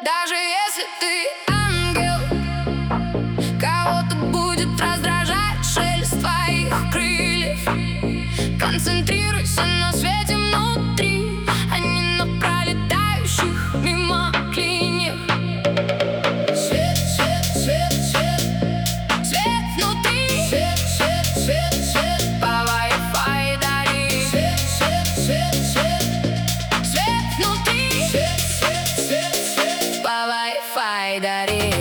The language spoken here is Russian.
Даже если ты ангел, кого-то будет раздражать шелест твоих крыльев. Концентрируйся на свете внутри, а не на пролетающих мимо клиньях. Свет, свет, свет, свет, свет внутри. Свет, свет, свет, свет, по Wi-Fi дари. Свет, свет, свет, свет, свет внутри. Свет, свет, свет, свет, по Wi-Fi дари.